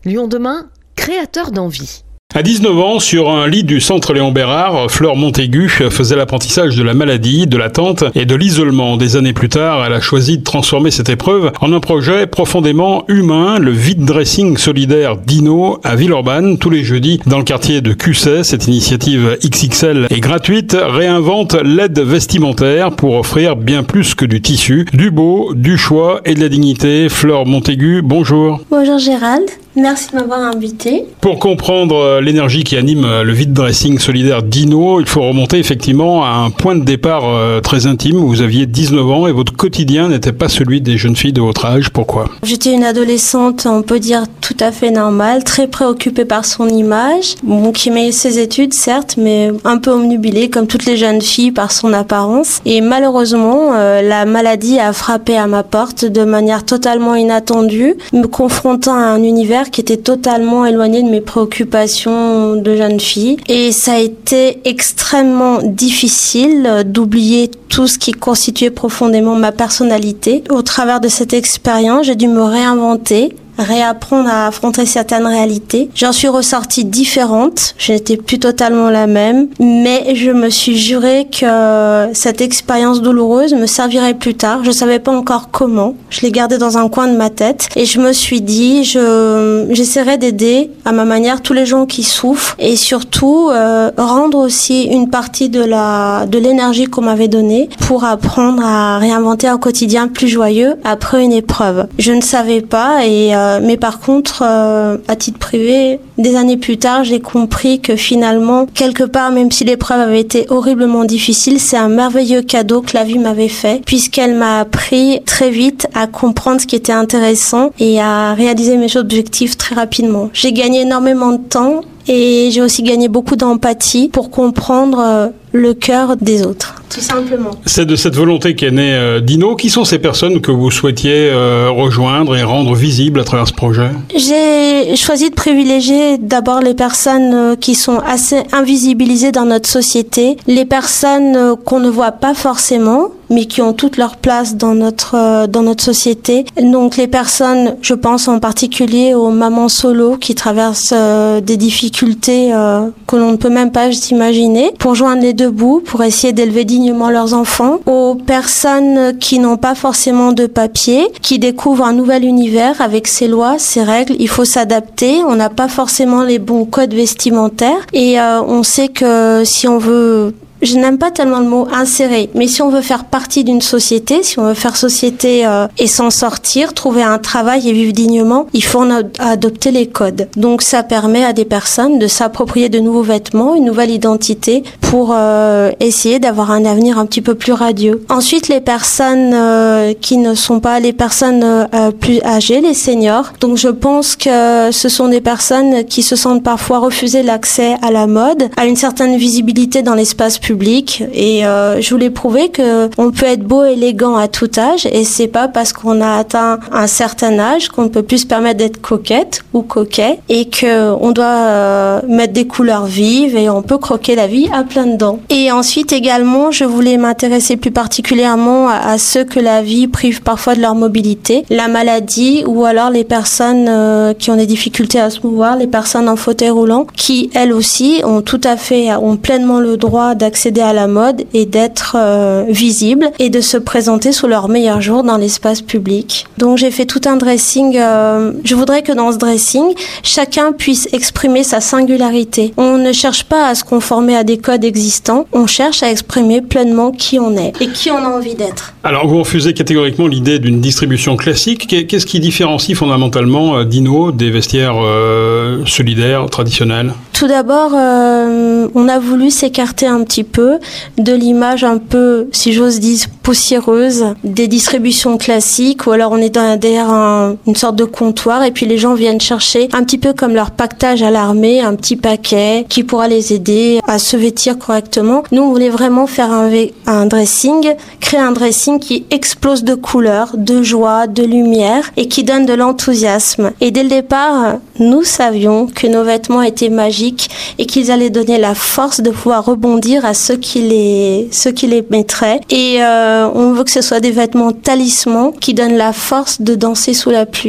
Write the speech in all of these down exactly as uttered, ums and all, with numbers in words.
Lyon demain, créateur d'envie. À dix-neuf ans, sur un lit du centre Léon Bérard, Fleur Montaigu faisait l'apprentissage de la maladie, de l'attente et de l'isolement. Des années plus tard, elle a choisi de transformer cette épreuve en un projet profondément humain, le vide dressing solidaire Dino à Villeurbanne, tous les jeudis dans le quartier de Cusset. Cette initiative X X L et gratuite réinvente l'aide vestimentaire pour offrir bien plus que du tissu, du beau, du choix et de la dignité. Fleur Montaigu, bonjour. Bonjour Gérald. Merci de m'avoir invité. Pour comprendre l'énergie qui anime le vide dressing solidaire Dino, il faut remonter effectivement à un point de départ très intime. Vous aviez dix-neuf ans et votre quotidien n'était pas celui des jeunes filles de votre âge. Pourquoi ? J'étais une adolescente, on peut dire tout à fait normale, très préoccupée par son image. Bon, qui aimait ses études, certes, mais un peu omnubilée comme toutes les jeunes filles par son apparence. Et malheureusement, euh, la maladie a frappé à ma porte de manière totalement inattendue, me confrontant à un univers qui était totalement éloigné de mes préoccupations de jeune fille. Et ça a été extrêmement difficile d'oublier tout ce qui constituait profondément ma personnalité. Au travers de cette expérience, j'ai dû me réinventer, réapprendre à affronter certaines réalités. J'en suis ressortie différente, je n'étais plus totalement la même, mais je me suis juré que cette expérience douloureuse me servirait plus tard. Je savais pas encore comment, je l'ai gardée dans un coin de ma tête et je me suis dit, je, j'essaierai d'aider à ma manière tous les gens qui souffrent et surtout euh, rendre aussi une partie de la de l'énergie qu'on m'avait donnée pour apprendre à réinventer un quotidien plus joyeux après une épreuve. Je ne savais pas et euh, mais par contre, euh, à titre privé, des années plus tard, j'ai compris que finalement, quelque part, même si l'épreuve avait été horriblement difficile, c'est un merveilleux cadeau que la vie m'avait fait, puisqu'elle m'a appris très vite à comprendre ce qui était intéressant et à réaliser mes objectifs très rapidement. J'ai gagné énormément de temps et j'ai aussi gagné beaucoup d'empathie pour comprendre euh, le cœur des autres, tout simplement. C'est de cette volonté qu'est né euh, Dino. Qui sont ces personnes que vous souhaitiez euh, rejoindre et rendre visibles à travers ce projet ? J'ai choisi de privilégier d'abord les personnes euh, qui sont assez invisibilisées dans notre société, les personnes euh, qu'on ne voit pas forcément, mais qui ont toute leur place dans notre euh, dans notre société. Donc les personnes, je pense en particulier aux mamans solo qui traversent euh, des difficultés euh, que l'on ne peut même pas s'imaginer, pour joindre les deux bouts, pour essayer d'élever dignement leurs enfants. Aux personnes qui n'ont pas forcément de papier, qui découvrent un nouvel univers avec ses lois, ses règles. Il faut s'adapter. On n'a pas forcément les bons codes vestimentaires et euh, on sait que si on veut, je n'aime pas tellement le mot insérer, mais si on veut faire partie d'une société, si on veut faire société euh, et s'en sortir, trouver un travail et vivre dignement, il faut en ad- adopter les codes. Donc ça permet à des personnes de s'approprier de nouveaux vêtements, une nouvelle identité pour euh, essayer d'avoir un avenir un petit peu plus radieux. Ensuite, les personnes euh, qui ne sont pas les personnes euh, plus âgées, les seniors. Donc je pense que ce sont des personnes qui se sentent parfois refuser l'accès à la mode, à une certaine visibilité dans l'espace public. public et euh, je voulais prouver que on peut être beau et élégant à tout âge et c'est pas parce qu'on a atteint un certain âge qu'on ne peut plus se permettre d'être coquette ou coquet et que on doit euh, mettre des couleurs vives et on peut croquer la vie à plein dents. Et ensuite également, je voulais m'intéresser plus particulièrement à, à ceux que la vie prive parfois de leur mobilité, la maladie ou alors les personnes euh, qui ont des difficultés à se mouvoir, les personnes en fauteuil roulant qui elles aussi ont tout à fait ont pleinement le droit d'accéder à la mode et d'être euh, visible et de se présenter sous leur meilleur jour dans l'espace public. Donc j'ai fait tout un dressing. Euh, je voudrais que dans ce dressing, chacun puisse exprimer sa singularité. On ne cherche pas à se conformer à des codes existants, on cherche à exprimer pleinement qui on est et qui on a envie d'être. Alors vous refusez catégoriquement l'idée d'une distribution classique. Qu'est-ce qui différencie fondamentalement Dino des vestiaires euh, solidaires, traditionnels ? Tout d'abord, euh, on a voulu s'écarter un petit peu de l'image un peu, si j'ose dire, poussiéreuse des distributions classiques, ou alors on est dans, derrière un, une sorte de comptoir et puis les gens viennent chercher un petit peu comme leur pactage à l'armée, un petit paquet qui pourra les aider à se vêtir correctement. Nous, on voulait vraiment faire un, un dressing, créer un dressing qui explose de couleurs, de joie, de lumière et qui donne de l'enthousiasme. Et dès le départ, nous savions que nos vêtements étaient magiques et qu'ils allaient donner la force de pouvoir rebondir à ceux qui les, ceux qui les mettraient. Et euh, on veut que ce soit des vêtements talismans qui donnent la force de danser sous la pluie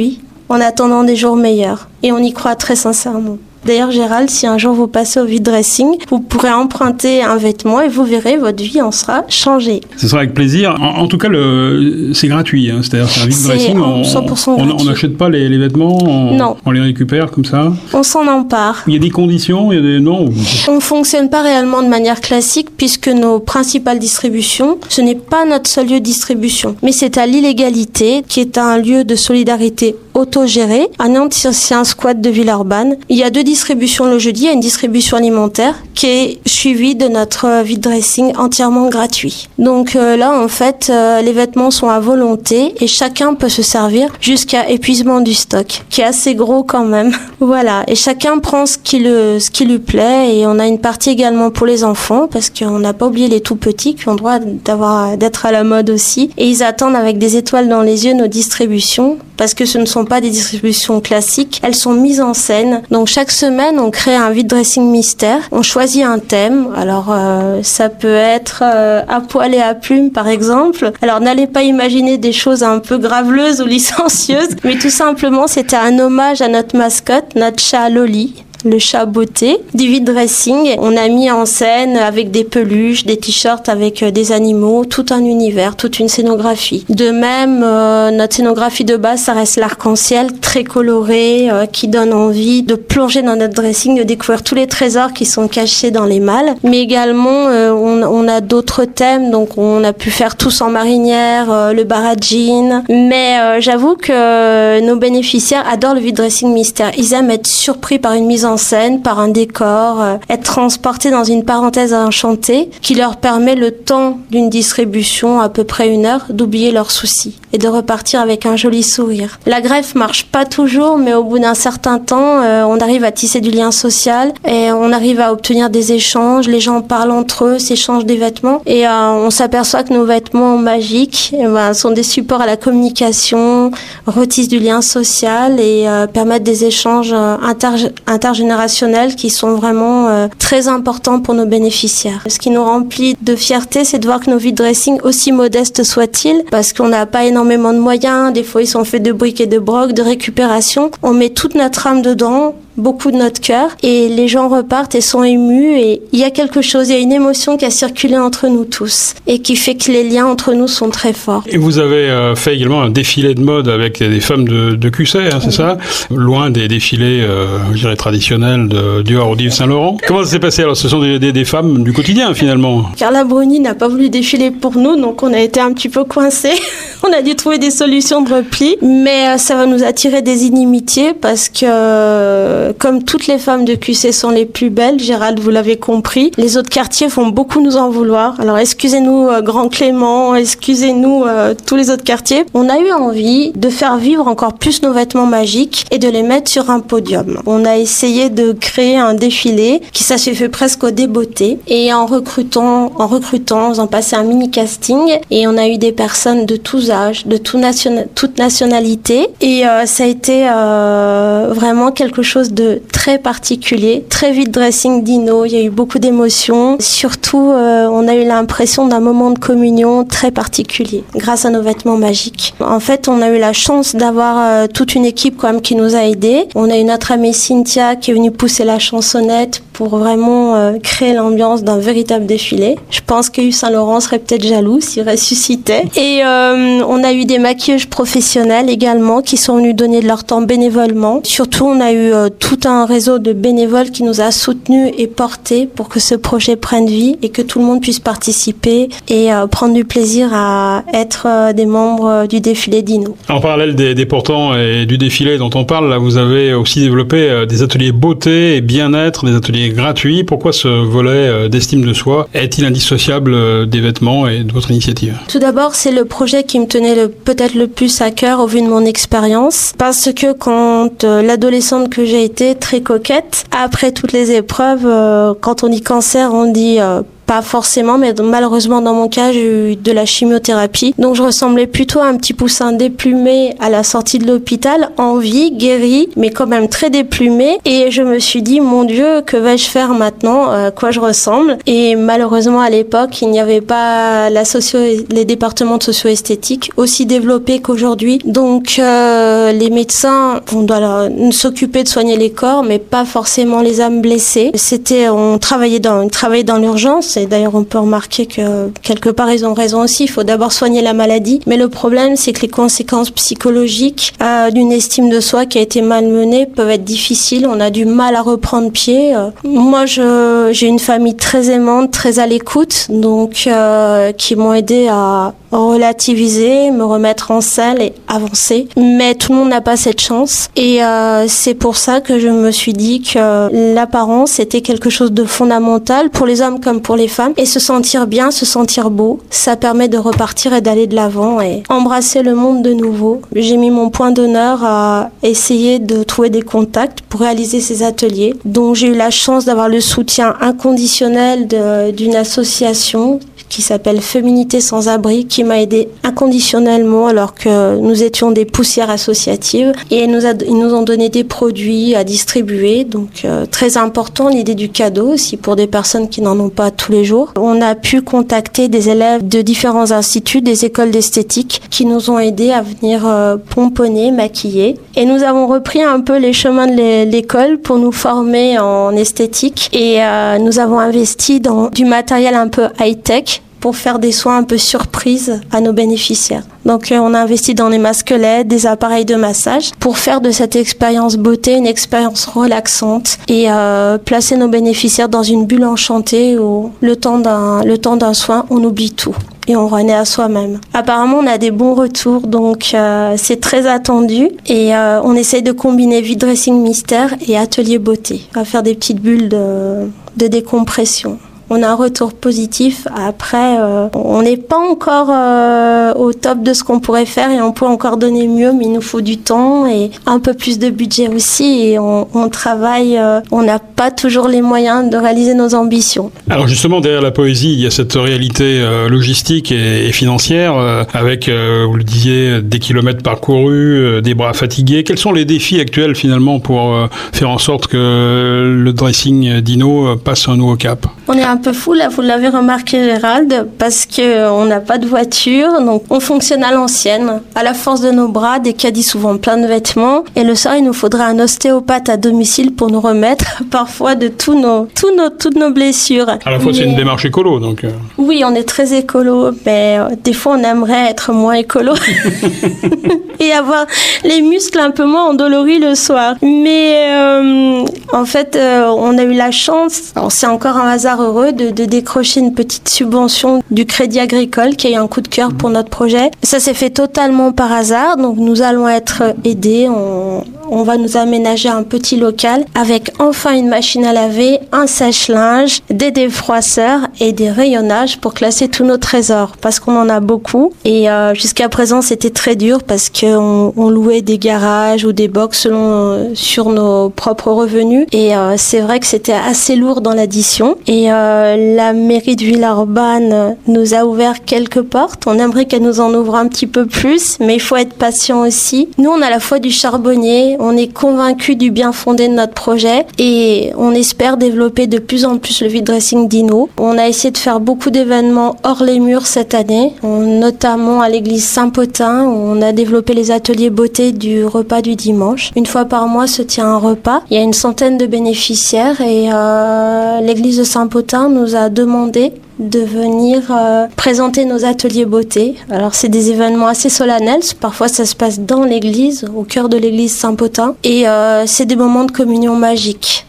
en attendant des jours meilleurs. Et on y croit très sincèrement. D'ailleurs, Gérald, si un jour vous passez au vide dressing, vous pourrez emprunter un vêtement et vous verrez, votre vie en sera changée. Ce sera avec plaisir. En, en tout cas, le, c'est gratuit. Hein. C'est-à-dire c'est un vide dressing. On, cent pour cent gratuit. On n'achète pas les, les vêtements. On, non. On les récupère comme ça. On s'en empare. Il y a des conditions. Il y a des non. On ne fonctionne pas réellement de manière classique puisque nos principales distributions, ce n'est pas notre seul lieu de distribution, mais c'est à l'Illégalité, qui est un lieu de solidarité autogéré. À Nantes, c'est un squat de Villeurbanne. Il y a deux distributions le jeudi. Il y a une distribution alimentaire qui est suivie de notre vide dressing entièrement gratuit. Donc euh, là, en fait, euh, les vêtements sont à volonté et chacun peut se servir jusqu'à épuisement du stock, qui est assez gros quand même. Voilà. Et chacun prend ce qui, le, ce qui lui plaît. Et on a une partie également pour les enfants parce qu'on n'a pas oublié les tout petits qui ont droit d'avoir, d'être à la mode aussi. Et ils attendent avec des étoiles dans les yeux nos distributions parce que ce ne sont pas des distributions classiques, elles sont mises en scène. Donc chaque semaine, on crée un vide dressing mystère. On choisit un thème. Alors euh, ça peut être euh, à poil et à plumes, par exemple. Alors n'allez pas imaginer des choses un peu graveleuses ou licencieuses, mais tout simplement, c'était un hommage à notre mascotte, notre chat Loli. Le chat beauté du vide dressing. On a mis en scène avec des peluches, des t-shirts avec des animaux, tout un univers, toute une scénographie. De même, euh, notre scénographie de base, ça reste l'arc-en-ciel, très coloré, euh, qui donne envie de plonger dans notre dressing, de découvrir tous les trésors qui sont cachés dans les malles. Mais également, euh, on, on a d'autres thèmes, donc on a pu faire tous en marinière, euh, le bar à jean. Mais euh, j'avoue que nos bénéficiaires adorent le vide dressing mystère. Ils aiment être surpris par une mise en en scène, par un décor, euh, être transportés dans une parenthèse enchantée qui leur permet le temps d'une distribution, à peu près une heure, d'oublier leurs soucis et de repartir avec un joli sourire. La greffe marche pas toujours, mais au bout d'un certain temps, euh, on arrive à tisser du lien social et on arrive à obtenir des échanges. Les gens parlent entre eux, s'échangent des vêtements et euh, on s'aperçoit que nos vêtements magiques eh ben, sont des supports à la communication, retissent du lien social et euh, permettent des échanges euh, intergénérationnels intergénérationnels qui sont vraiment euh, très importants pour nos bénéficiaires. Ce qui nous remplit de fierté, c'est de voir que nos vide dressing, aussi modestes soient-ils, parce qu'on n'a pas énormément de moyens, des fois ils sont faits de briques et de brocs, de récupération, on met toute notre âme dedans, beaucoup de notre cœur, et les gens repartent et sont émus, et il y a quelque chose, il y a une émotion qui a circulé entre nous tous, et qui fait que les liens entre nous sont très forts. Et vous avez euh, fait également un défilé de mode avec des femmes de, de Q C, hein, c'est oui. ça Loin des défilés, euh, je dirais, traditionnels de Dior ou d'Yves Saint Laurent. Comment ça s'est passé? Alors, ce sont des, des, des femmes du quotidien, finalement. Carla Bruni n'a pas voulu défiler pour nous, donc on a été un petit peu coincés. On a dû trouver des solutions de repli, mais euh, ça va nous attirer des inimitiés, parce que euh, comme toutes les femmes de Q C sont les plus belles, Gérald, vous l'avez compris, les autres quartiers vont beaucoup nous en vouloir. Alors excusez-nous euh, Grand Clément, excusez-nous euh, tous les autres quartiers. On a eu envie de faire vivre encore plus nos vêtements magiques et de les mettre sur un podium. On a essayé de créer un défilé qui ça s'est fait presque au débeauté, et en recrutant, en recrutant, en faisant passer un mini casting, et on a eu des personnes de tous âges, de tout nation, toute nationalité, et euh, ça a été euh, vraiment quelque chose de très particulier, très vide dressing dino, il y a eu beaucoup d'émotions, surtout euh, on a eu l'impression d'un moment de communion très particulier grâce à nos vêtements magiques. En fait, on a eu la chance d'avoir euh, toute une équipe quand même qui nous a aidés. On a eu notre amie Cynthia qui est venue pousser la chansonnette pour vraiment euh, créer l'ambiance d'un véritable défilé. Je pense que Yves Saint Laurent serait peut-être jaloux s'il ressuscitait. Et euh, on a eu des maquilleuses professionnelles également qui sont venus donner de leur temps bénévolement. Surtout, on a eu euh, tout un réseau de bénévoles qui nous a soutenus et portés pour que ce projet prenne vie et que tout le monde puisse participer et euh, prendre du plaisir à être euh, des membres du défilé Dino. En parallèle des, des portants et du défilé dont on parle, là, vous avez aussi développé euh, des ateliers beauté et bien-être, des ateliers gratuits. Pourquoi ce volet euh, d'estime de soi est-il indissociable euh, des vêtements et de votre initiative? Tout d'abord, c'est le projet qui me tenait le, peut-être le plus à cœur au vu de mon expérience, parce que quand euh, l'adolescente que j'ai été, très coquette, après toutes les épreuves, euh, quand on dit cancer, on dit euh, pas forcément, mais malheureusement dans mon cas, j'ai eu de la chimiothérapie. Donc je ressemblais plutôt à un petit poussin déplumé à la sortie de l'hôpital, en vie, guéri, mais quand même très déplumé. Et je me suis dit, mon Dieu, que vais-je faire maintenant, à quoi je ressemble? Et malheureusement à l'époque, il n'y avait pas la socio- les départements de socio-esthétique aussi développés qu'aujourd'hui. Donc euh, les médecins, on doit leur, s'occuper de soigner les corps, mais pas forcément les âmes blessées. C'était, on travaillait dans, on travaillait dans l'urgence, et d'ailleurs on peut remarquer que quelque part ils ont raison aussi. Il faut d'abord soigner la maladie, mais le problème c'est que les conséquences psychologiques euh, d'une estime de soi qui a été malmenée peuvent être difficiles. On a du mal à reprendre pied. Euh, moi, je, j'ai une famille très aimante, très à l'écoute, donc euh, qui m'ont aidé à relativiser, me remettre en selle et avancer. Mais tout le monde n'a pas cette chance, et euh, c'est pour ça que je me suis dit que l'apparence était quelque chose de fondamental pour les hommes comme pour les femmes, et se sentir bien, se sentir beau, ça permet de repartir et d'aller de l'avant et embrasser le monde de nouveau. J'ai mis mon point d'honneur à essayer de trouver des contacts pour réaliser ces ateliers. Donc j'ai eu la chance d'avoir le soutien inconditionnel de, d'une association qui s'appelle Féminité sans abri, qui m'a aidé inconditionnellement alors que nous étions des poussières associatives, et ils nous, a, ils nous ont donné des produits à distribuer. Donc euh, très important, l'idée du cadeau aussi pour des personnes qui n'en ont pas tous les jours. On a pu contacter des élèves de différents instituts, des écoles d'esthétique qui nous ont aidés à venir euh, pomponner, maquiller, et nous avons repris un peu les chemins de l'école pour nous former en esthétique, et euh, nous avons investi dans du matériel un peu high-tech pour faire des soins un peu surprises à nos bénéficiaires. Donc euh, on a investi dans des masques L E D, des appareils de massage pour faire de cette expérience beauté une expérience relaxante, et euh, placer nos bénéficiaires dans une bulle enchantée où le temps d'un, le temps d'un soin, on oublie tout et on renaît à soi-même. Apparemment, on a des bons retours, donc euh, c'est très attendu, et euh, on essaye de combiner vide dressing mystère et atelier beauté, à faire des petites bulles de, de décompression. On a un retour positif. Après, euh, on n'est pas encore euh, au top de ce qu'on pourrait faire, et on peut encore donner mieux, mais il nous faut du temps et un peu plus de budget aussi. Et on, on travaille, euh, on n'a pas toujours les moyens de réaliser nos ambitions. Alors justement, derrière la poésie, il y a cette réalité euh, logistique et, et financière, euh, avec, euh, vous le disiez, des kilomètres parcourus, euh, des bras fatigués. Quels sont les défis actuels finalement pour euh, faire en sorte que le dressing Dino passe un nouveau cap? On est un peu fou là, vous l'avez remarqué Gérald, parce que on n'a pas de voiture, donc on fonctionne à l'ancienne, à la force de nos bras, des caddies souvent plein de vêtements, et le soir il nous faudra un ostéopathe à domicile pour nous remettre parfois de tous nos, tous nos, toutes nos blessures. À la fois mais... c'est une démarche écolo, donc. Euh... Oui, on est très écolo, mais euh, des fois on aimerait être moins écolo et avoir les muscles un peu moins endoloris le soir. Mais euh, en fait, euh, on a eu la chance, alors c'est encore un hasard heureux, de, de décrocher une petite subvention du Crédit Agricole qui a eu un coup de cœur pour notre projet. Ça s'est fait totalement par hasard, donc nous allons être aidés. On, on va nous aménager un petit local avec enfin une machine à laver, un sèche-linge, des défroisseurs et des rayonnages pour classer tous nos trésors, parce qu'on en a beaucoup. Et euh, jusqu'à présent, c'était très dur parce qu'on on louait des garages ou des box selon euh, sur nos propres revenus. Et euh, c'est vrai que c'était assez lourd dans l'addition. Et euh, la mairie de Villeurbanne nous a ouvert quelques portes. On aimerait qu'elle nous en ouvre un petit peu plus, mais il faut être patient aussi. Nous, on a la foi du charbonnier. On est convaincus du bien fondé de notre projet, et on espère développer de plus en plus le vide dressing Dino. On a essayé de faire beaucoup d'événements hors les murs cette année, notamment à l'église Saint-Potin, où on a développé les ateliers beauté du repas du dimanche. Une fois par mois se tient un repas. Il y a une centaine de bénéficiaires, et euh, l'église de Saint-Potin nous a demandé de venir euh, présenter nos ateliers beauté. Alors c'est des événements assez solennels, parfois ça se passe dans l'église, au cœur de l'église Saint-Potin, et euh, c'est des moments de communion magique.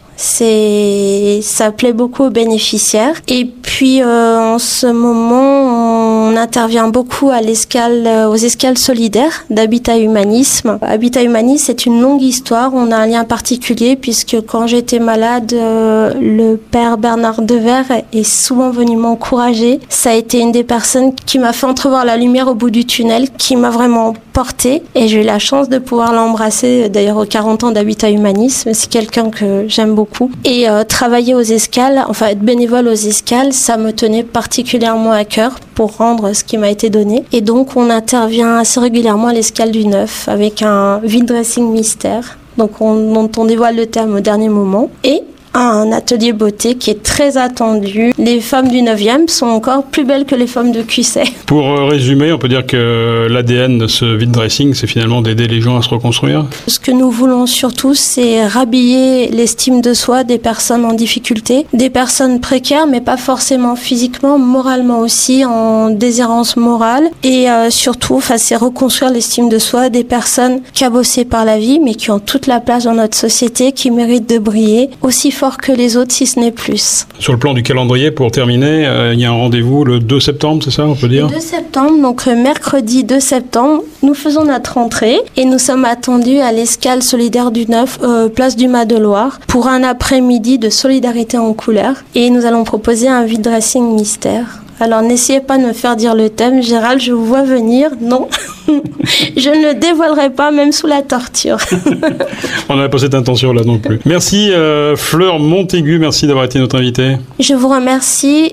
C'est, ça plaît beaucoup aux bénéficiaires. Et puis euh, en ce moment, on intervient beaucoup à l'escale, aux escales solidaires d'Habitat Humanisme. Habitat Humanisme, c'est une longue histoire. On a un lien particulier puisque quand j'étais malade, euh, le père Bernard Devers est souvent venu m'encourager. Ça a été une des personnes qui m'a fait entrevoir la lumière au bout du tunnel, qui m'a vraiment portée. Et j'ai eu la chance de pouvoir l'embrasser, d'ailleurs aux quarante ans d'Habitat Humanisme. C'est quelqu'un que j'aime beaucoup. Et euh, travailler aux escales, enfin être bénévole aux escales, ça me tenait particulièrement à cœur pour rendre ce qui m'a été donné. Et donc on intervient assez régulièrement à l'escale du neuf avec un vide dressing mystère. Donc on, dont on dévoile le thème au dernier moment. Et un atelier beauté qui est très attendu. Les femmes du neuvième sont encore plus belles que les femmes de Cuisset. Pour résumer, on peut dire que l'A D N de ce vide dressing, c'est finalement d'aider les gens à se reconstruire. Ce que nous voulons surtout, c'est rhabiller l'estime de soi des personnes en difficulté, des personnes précaires, mais pas forcément physiquement, moralement aussi, en déshérence morale. Et euh, surtout, enfin, c'est reconstruire l'estime de soi des personnes cabossées par la vie, mais qui ont toute la place dans notre société, qui méritent de briller aussi fort que les autres, si ce n'est plus. Sur le plan du calendrier, pour terminer, euh, il y a un rendez-vous le deux septembre, c'est ça, on peut dire ? Le deux septembre, donc mercredi deux septembre, nous faisons notre rentrée et nous sommes attendus à l'escale solidaire du neuf, euh, place du Mas de Loire, pour un après-midi de solidarité en couleurs. Et nous allons proposer un vide dressing mystère. Alors n'essayez pas de me faire dire le thème. Gérald, je vous vois venir. Non, je ne le dévoilerai pas, même sous la torture. On n'avait pas cette intention là non plus. Merci euh, Fleur Montaigu, merci d'avoir été notre invitée. Je vous remercie.